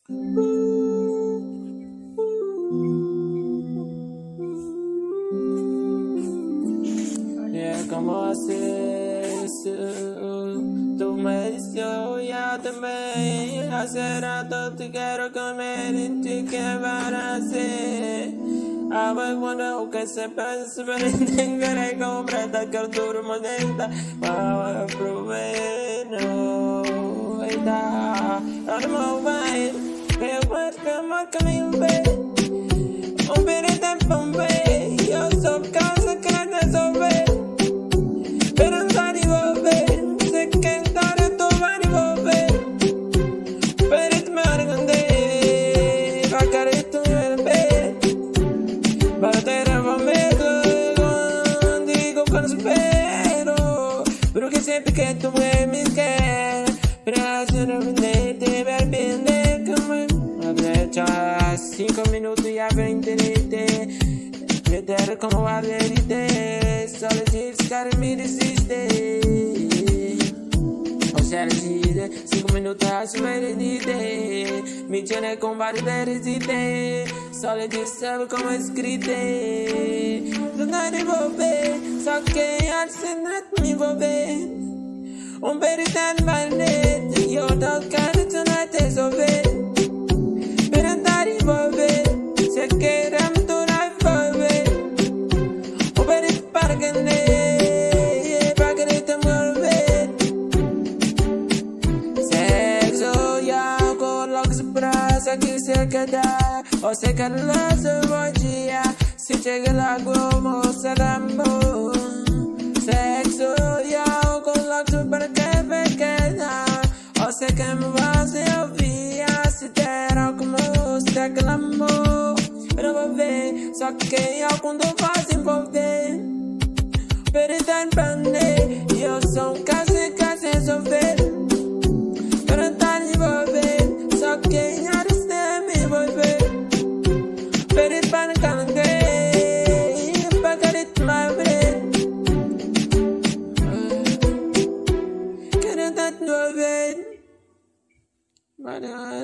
É como assim, tu me diste yo também. Hace rato te quiero comer y te quiero hacer. A ver cuando que se pense, pero intentaré comprar esta cultura modesta para prover. No, está, no me vai. Eu acho que amor caminho bem. Pereta Bombay, eu sou casa que não resolver. Pereta devolver, se cantar eu tô vai devolver. Pereta me arrepender, vai querer tu ver. Bater a medo, digo quando espero. Porque sempre que tu me quer, pra se arrepender, te vai arrepender como. 5 minutos e a internet. Meter como a verite. Só lhe diz que me resiste. Ou se resiste 5 minutos a se verite. Me tiene com vários resiste. Só lhe diz sabe como escrite. Não dá de envolver. Só que a se me envolver. Perita vai net. E eu tô querendo tonight resolver. Se queremos tu não envolver. O perito para que nem para que nem te mover. Sexo e álcool logo se praça que se queda. Ou se quer lá se bom dia. Se chega lá como se amor. Sexo e álcool logo se para que me queda. Ou se quer me fazer ouvir. Se der como se aclamou. Eu vou ver, só que eu quando faz envolver. Perita em prender, e eu sou um caso resolver. Perita em envolver, só que eu não me envolver. Perita para cantar, para querer me abrir. Quero tanto envolver.